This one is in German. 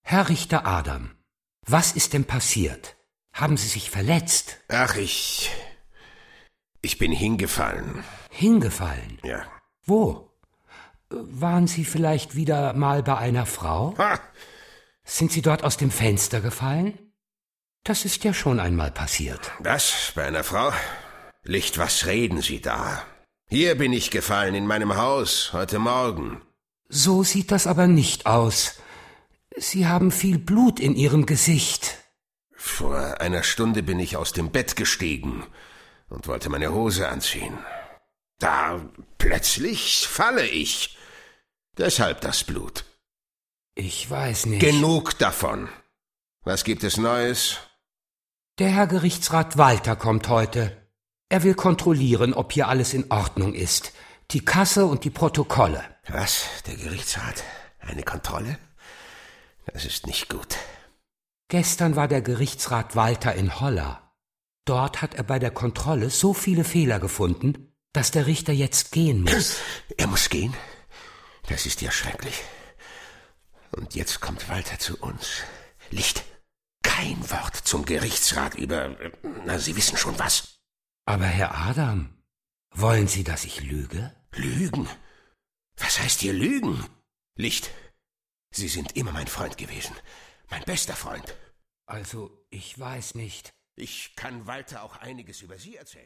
Herr Richter Adam, was ist denn passiert? Haben Sie sich verletzt? Ach, ich bin hingefallen. Hingefallen? Ja. Wo? Waren Sie vielleicht wieder mal bei einer Frau? Ha! Sind Sie dort aus dem Fenster gefallen? Das ist ja schon einmal passiert. Was? Bei einer Frau? Licht, was reden Sie da? Hier bin ich gefallen, in meinem Haus, heute Morgen. So sieht das aber nicht aus. Sie haben viel Blut in Ihrem Gesicht. Vor einer Stunde bin ich aus dem Bett gestiegen und wollte meine Hose anziehen. Da plötzlich falle ich. Deshalb das Blut. Ich weiß nicht. Genug davon. Was gibt es Neues? Der Herr Gerichtsrat Walter kommt heute. Er will kontrollieren, ob hier alles in Ordnung ist. Die Kasse und die Protokolle. Was? Der Gerichtsrat? Eine Kontrolle? Das ist nicht gut. Gestern war der Gerichtsrat Walter in Holla. Dort hat er bei der Kontrolle so viele Fehler gefunden, dass der Richter jetzt gehen muss. Er muss gehen? Das ist ja schrecklich. Und jetzt kommt Walter zu uns. Licht, kein Wort zum Gerichtsrat über... Na, Sie wissen schon was. Aber Herr Adam, wollen Sie, dass ich lüge? Lügen? Was heißt hier Lügen? Licht, Sie sind immer mein Freund gewesen. Mein bester Freund. Also, ich weiß nicht. Ich kann Walter auch einiges über Sie erzählen.